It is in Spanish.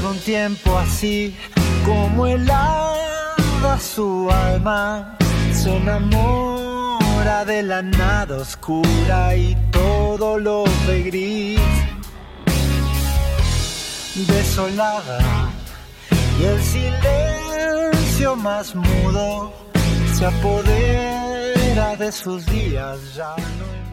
un tiempo así, como el hada su alma se enamora de la nada oscura y todo lo ve gris, desolada, y el silencio más mudo se apodera de sus días, ya no